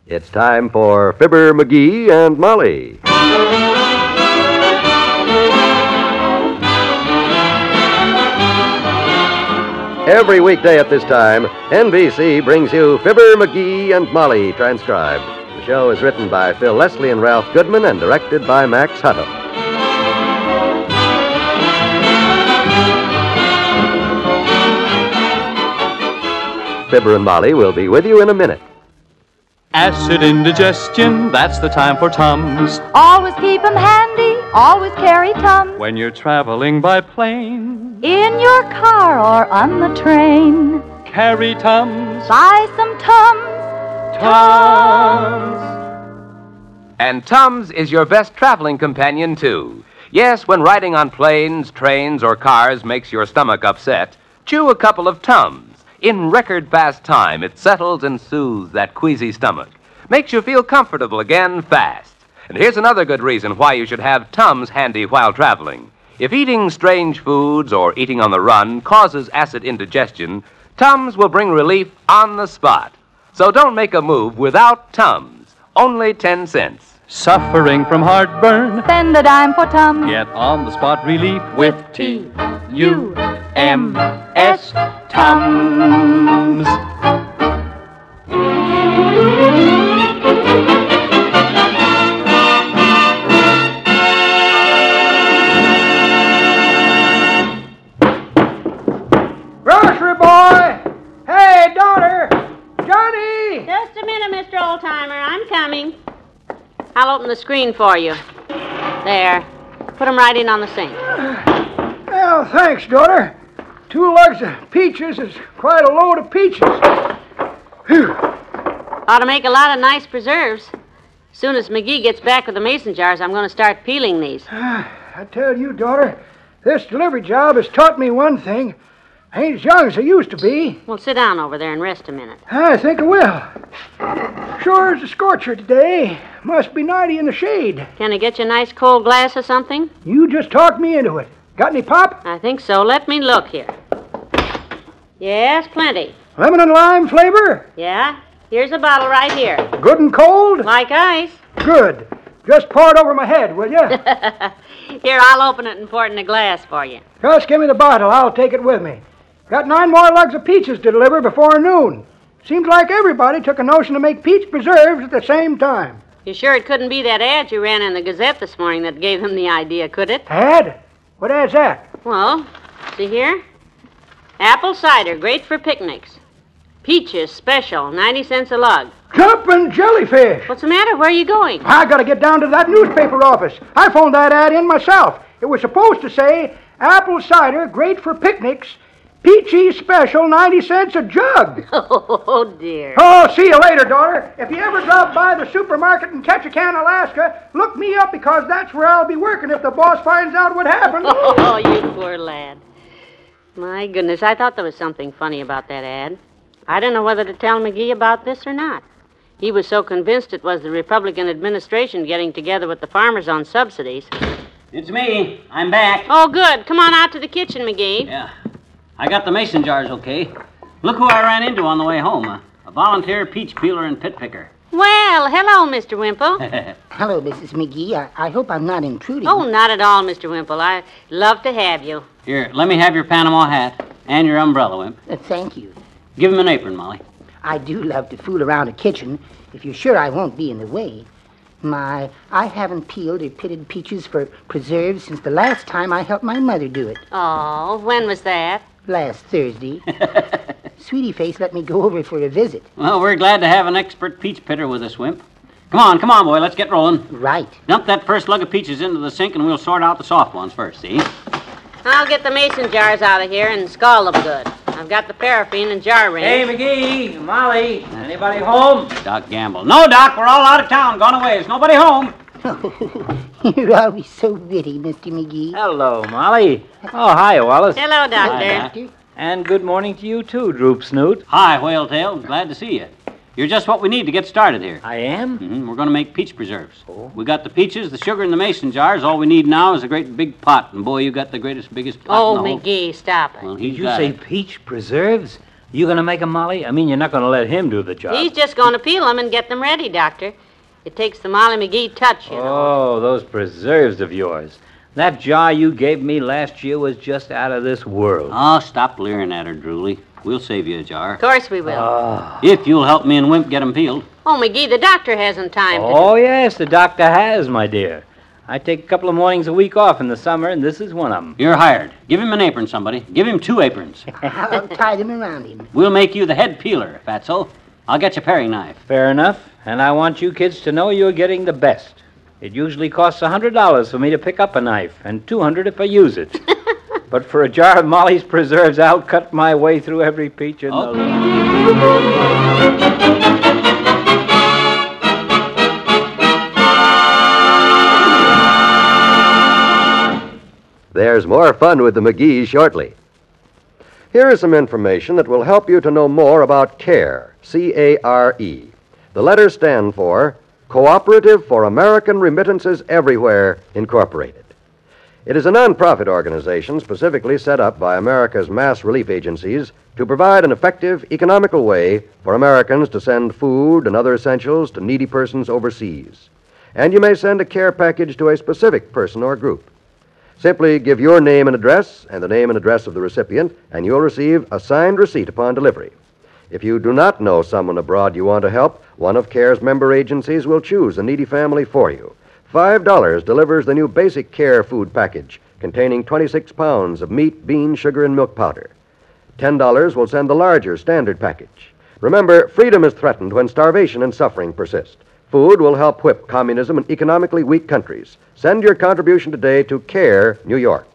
It's time for Fibber, McGee, and Molly. Every weekday at this time, NBC brings you Fibber, McGee, and Molly transcribed. The show is written by Phil Leslie and Ralph Goodman and directed by Max Hutto. Fibber and Molly will be with you in a minute. Acid indigestion, that's the time for Tums. Always keep 'em handy, always carry Tums. When you're traveling by plane, In your car or on the train. carry Tums. Buy some Tums. Tums. And Tums is your best traveling companion, too. Yes, when riding on planes, trains, or cars makes your stomach upset, chew a couple of Tums. In record-fast time, it settles and soothes that queasy stomach. Makes you feel comfortable again fast. And here's another good reason why you should have Tums handy while traveling. If eating strange foods or eating on the run causes acid indigestion, Tums will bring relief on the spot. So don't make a move without Tums. Only 10 cents. Suffering from heartburn, Spend a dime for Tums. get on-the-spot relief with T-U-M-S. Tums. Grocery boy! Hey, daughter! Johnny! Just a minute, Mr. Oldtimer. I'm coming. I'll open the screen for you. There. Put 'em right in on the sink. Well, thanks, daughter. 2 lugs of peaches is quite a load of peaches. Phew. Ought to make a lot of nice preserves. As soon as McGee gets back with the mason jars, I'm going to start peeling these. I tell you, daughter, this delivery job has taught me one thing. I ain't as young as I used to be. Well, sit down over there and rest a minute. I think I will. Sure is a scorcher today. Must be 90 in the shade. Can I get you a nice cold glass of something? You just talked me into it. Got any pop? I think so. Let me look here. Yes, plenty. Lemon and lime flavor? Yeah? Here's a bottle right here. Good and cold? Like ice. Good. Just pour it over my head, will you? Here, I'll open it and pour it in a glass for you. Just give me the bottle. I'll take it with me. Got 9 more lugs of peaches to deliver before noon. Seems like everybody took a notion to make peach preserves at the same time. You sure it couldn't be that ad you ran in the Gazette this morning that gave them the idea, could it? Ad? What ad's that? Well, see here? Apple cider, great for picnics. Peaches, special, 90 cents a lug. Jumping jellyfish! What's the matter? Where are you going? I gotta get down to that newspaper office. I phoned that ad in myself. It was supposed to say, apple cider, great for picnics. Peachy special, 90 cents a jug. Oh, dear. Oh, see you later, daughter. If you ever drop by the supermarket in Ketchikan, Alaska, look me up because that's where I'll be working if the boss finds out what happened. Oh, you poor lad. My goodness, I thought there was something funny about that ad. I don't know whether to tell McGee about this or not. He was so convinced it was the Republican administration getting together with the farmers on subsidies. It's me. I'm back. Oh, good. Come on out to the kitchen, McGee. Yeah. I got the mason jars okay. Look who I ran into on the way home. A volunteer peach peeler and pit picker. Well, hello, Mr. Wimple. Hello, Mrs. McGee. I hope I'm not intruding. Oh, not at all, Mr. Wimple. I'd love to have you. Here, let me have your Panama hat and your umbrella, Wimp. Thank you. Give him an apron, Molly. I do love to fool around a kitchen, if you're sure I won't be in the way. I haven't peeled or pitted peaches for preserves since the last time I helped my mother do it. Oh, when was that? Last Thursday. Sweetie Face let me go over for a visit. Well, we're glad to have an expert peach pitter with us, Wimp. Come on, boy, let's get rolling. Right. Dump that first lug of peaches into the sink and we'll sort out the soft ones first, see? I'll get the mason jars out of here and scald them good. I've got the paraffin and jar range. Hey, McGee, Molly, anybody home? Doc Gamble. No, Doc, we're all out of town, gone away. There's nobody home. You're always so witty, Mr. McGee. Hello, Molly. Oh, hi, Wallace. Hello, Doctor. Hi, Doc. And good morning to you, too, Droop Snoot. Hi, Whale Tail. Glad to see you. You're just what we need to get started here. I am? We're going to make peach preserves. Oh. We got the peaches, the sugar, and the mason jars. All we need now is a great big pot. And, boy, you got the biggest pot in the whole... McGee, stop it. Well, Did you say peach preserves? You gonna make 'em, Molly? I mean, you're not gonna let him do the job. He's just going to peel them and get them ready, Doctor. It takes the Molly McGee touch, you know. Oh, those preserves of yours. That jar you gave me last year was just out of this world. Oh, stop leering at her, Drooly. We'll save you a jar. Of course we will. If you'll help me and Wimp get 'em peeled. Oh, McGee, the doctor hasn't time to... Oh, yes, the doctor has, my dear. I take a couple of mornings a week off in the summer, and this is one of them. You're hired. Give him an apron, somebody. Give him 2 aprons. I'll tie them around him. We'll make you the head peeler, Fatso. I'll get you a paring knife. Fair enough, and I want you kids to know you're getting the best. It usually costs $100 for me to pick up a knife, and $200 if I use it. But for a jar of Molly's preserves, I'll cut my way through every peach in the There's more fun with the McGees shortly. Here is some information that will help you to know more about CARE, C-A-R-E. The letters stand for Cooperative for American Remittances Everywhere, Incorporated. It is a nonprofit organization specifically set up by America's mass relief agencies to provide an effective, economical way for Americans to send food and other essentials to needy persons overseas. And you may send a care package to a specific person or group. Simply give your name and address and the name and address of the recipient, and you'll receive a signed receipt upon delivery. If you do not know someone abroad you want to help, one of CARE's member agencies will choose a needy family for you. $5 delivers the new basic CARE food package containing 26 pounds of meat, beans, sugar, and milk powder. $10 will send the larger standard package. Remember, freedom is threatened when starvation and suffering persist. Food will help whip communism in economically weak countries. Send your contribution today to CARE, New York.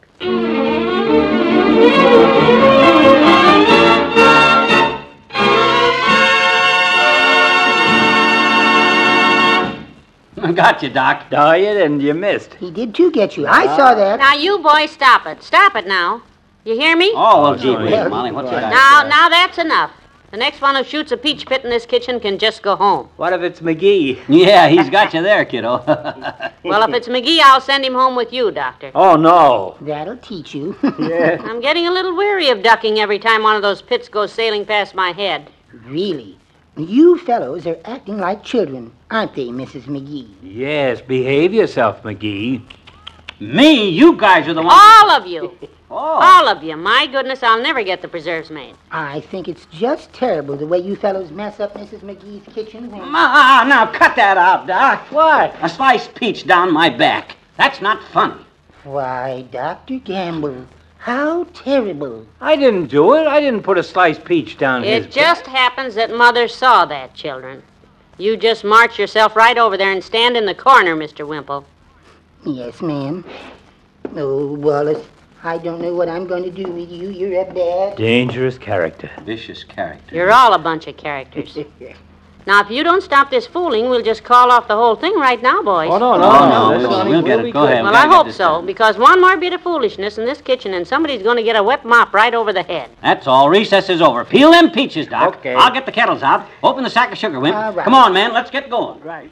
Got you, Doc. Oh, you didn't. You missed. He did too get you. I saw that. Now, you boys, stop it. Stop it now. You hear me? Oh, well, gee whiz, yeah. Molly. What's that? Now that's enough. The next one who shoots a peach pit in this kitchen can just go home. What if it's McGee? Yeah, he's got you there, kiddo. Well, if it's McGee, I'll send him home with you, Doctor. Oh, no. That'll teach you. Yeah. I'm getting a little weary of ducking every time one of those pits goes sailing past my head. Really? You fellows are acting like children, aren't they, Mrs. McGee? Yes, behave yourself, McGee. Me? You guys are the ones... All of you. Oh. All of you. My goodness, I'll never get the preserves made. I think it's just terrible the way you fellows mess up Mrs. McGee's kitchen. Now cut that out, Doc. What? A sliced peach down my back. That's not funny. Why, Dr. Gamble, how terrible. I didn't do it. I didn't put a sliced peach down his It just happens that Mother saw that, children. You just march yourself right over there and stand in the corner, Mr. Wimple. Yes, ma'am. Oh, Wallace, I don't know what I'm going to do with you. You're a bad... Dangerous character. Vicious character. You're all a bunch of characters. Now, if you don't stop this fooling, we'll just call off the whole thing right now, boys. Oh, no. We'll get it. Go ahead. Well, I hope so, because one more bit of foolishness in this kitchen and somebody's going to get a wet mop right over the head. That's all. Recess is over. Peel them peaches, Doc. Okay. I'll get the kettles out. Open the sack of sugar, Wimp. All right. Come on, man. Let's get going. Right.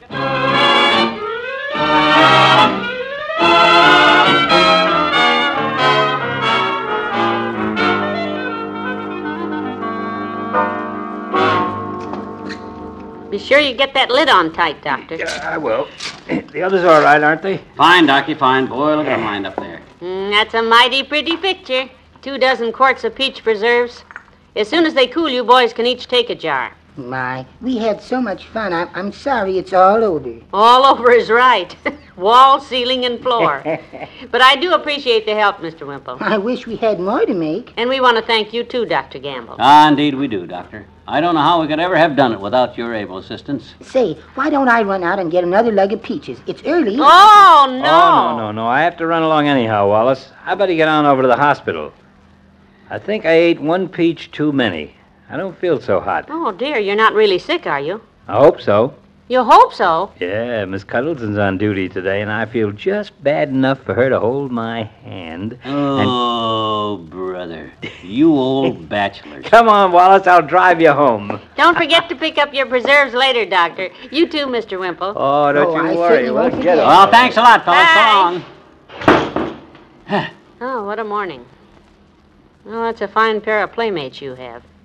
Be sure you get that lid on tight, Doctor. I will. The others are all right, aren't they? Fine, Docky, fine. Boy, look at them lined up there. That's a mighty pretty picture. 24 quarts of peach preserves. As soon as they cool, you boys can each take a jar. My, we had so much fun. I'm sorry it's all over. All over is right. Wall, ceiling, and floor. But I do appreciate the help, Mr. Wimple. I wish we had more to make. And we want to thank you, too, Dr. Gamble. Ah, indeed we do, Doctor. I don't know how we could ever have done it without your able assistance. Say, why don't I run out and get another lug of peaches? It's early. Oh, no. Oh, no. I have to run along anyhow, Wallace. I better get on over to the hospital. I think I ate one peach too many. I don't feel so hot. Oh, dear, you're not really sick, are you? I hope so. You hope so. Yeah, Miss Cuddleton's on duty today, and I feel just bad enough for her to hold my hand. Oh, brother. You old bachelor. Come on, Wallace, I'll drive you home. Don't forget to pick up your preserves later, Doctor. You too, Mr. Wimple. Oh, don't I you worry. certainly We'll won't get forget. it. Well, thanks a lot, fellas. Bye. So long. Oh, what a morning. Oh, that's a fine pair of playmates you have.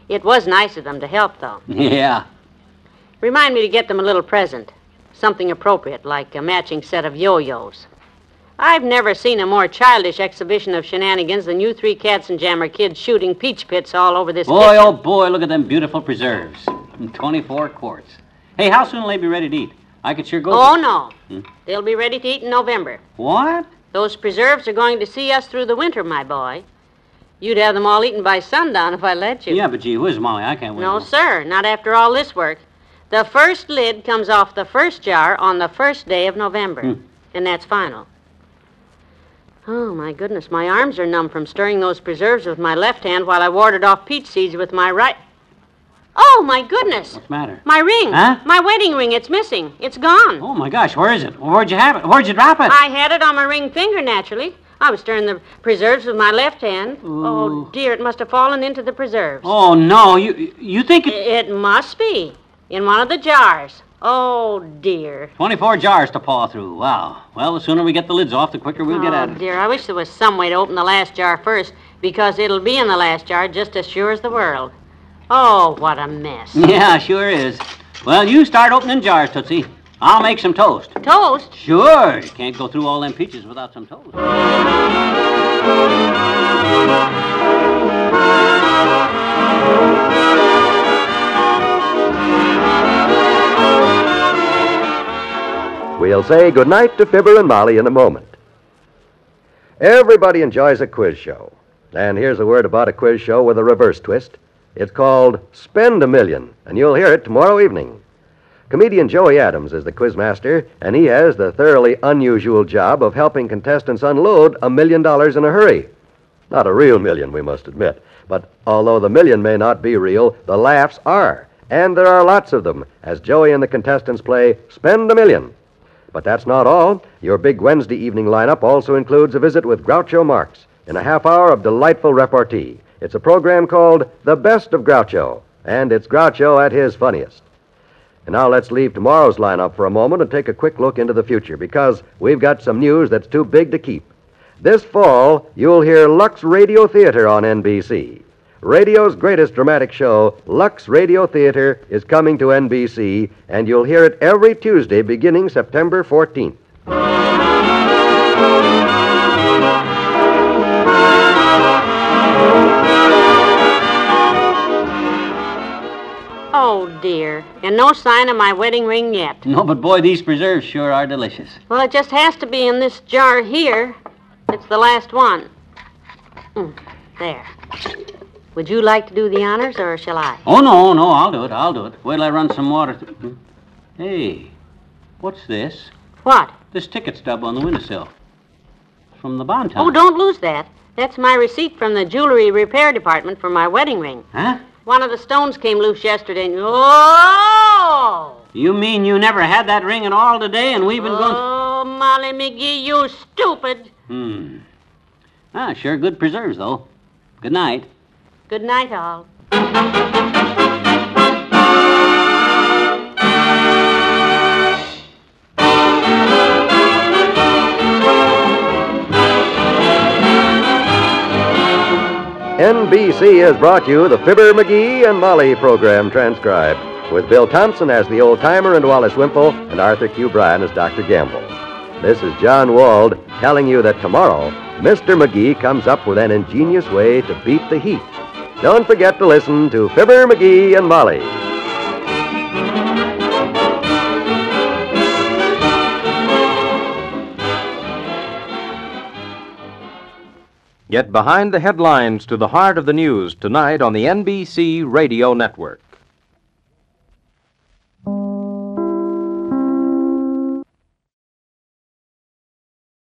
It was nice of them to help, though. Yeah. Remind me to get them a little present. Something appropriate, like a matching set of yo-yos. I've never seen a more childish exhibition of shenanigans than you three Katzenjammer kids shooting peach pits all over this Boy, kitchen. oh boy, look at them beautiful preserves. 24 quarts. Hey, how soon will they be ready to eat? I could sure go... Oh, no. They'll be ready to eat in November. What? Those preserves are going to see us through the winter, my boy. You'd have them all eaten by sundown if I let you. Yeah, but gee whiz, Molly, I can't wait. No, sir, not after all this work. The first lid comes off the first jar on the first day of November. And that's final. Oh, my goodness, my arms are numb from stirring those preserves with my left hand while I warded off peach seeds with my right... Oh, my goodness. What's the matter? My ring. Huh? My wedding ring. It's missing. It's gone. Oh, my gosh, where is it? Where'd you have it? Where'd you drop it? I had it on my ring finger, naturally. I was stirring the preserves with my left hand. Ooh. Oh, dear, it must have fallen into the preserves. Oh, no, you think it... It must be. In one of the jars. Oh, dear. 24 jars to paw through. Wow. Well, the sooner we get the lids off, the quicker we'll get at Oh, it. dear, I wish there was some way to open the last jar first, because it'll be in the last jar just as sure as the world. Oh, what a mess. Yeah, sure is. Well, you start opening jars, Tootsie. I'll make some toast. Toast? Sure. You can't go through all them peaches without some toast. We'll say goodnight to Fibber and Molly in a moment. Everybody enjoys a quiz show. And here's a word about a quiz show with a reverse twist. It's called Spend a Million, and you'll hear it tomorrow evening. Comedian Joey Adams is the quizmaster, and he has the thoroughly unusual job of helping contestants unload $1 million in a hurry. Not a real million, we must admit. But although the million may not be real, the laughs are. And there are lots of them, as Joey and the contestants play Spend a Million. But that's not all. Your big Wednesday evening lineup also includes a visit with Groucho Marx in a half hour of delightful repartee. It's a program called The Best of Groucho, and it's Groucho at his funniest. And now let's leave tomorrow's lineup for a moment and take a quick look into the future, because we've got some news that's too big to keep. This fall, you'll hear Lux Radio Theater on NBC. Radio's greatest dramatic show, Lux Radio Theater, is coming to NBC, and you'll hear it every Tuesday beginning September 14th. Oh, dear. And no sign of my wedding ring yet. No, but boy, these preserves sure are delicious. Well, it just has to be in this jar here. It's the last one. There. Would you like to do the honors, or shall I? Oh, no, I'll do it. Wait till I run some water through. Hey, what's this? What? This ticket stub on the windowsill. From the Bon Ton. Oh, don't lose that. That's my receipt from the jewelry repair department for my wedding ring. Huh? One of the stones came loose yesterday. And... Oh! You mean you never had that ring at all today, and we've been going... Oh, Molly McGee, you stupid. Sure good preserves, though. Good night. Good night, all. NBC has brought you the Fibber, McGee, and Molly program transcribed, with Bill Thompson as the old-timer and Wallace Wimple, and Arthur Q. Bryan as Dr. Gamble. This is John Wald telling you that tomorrow, Mr. McGee comes up with an ingenious way to beat the heat. Don't forget to listen to Fibber, McGee, and Molly. Get behind the headlines to the heart of the news tonight on the NBC Radio Network.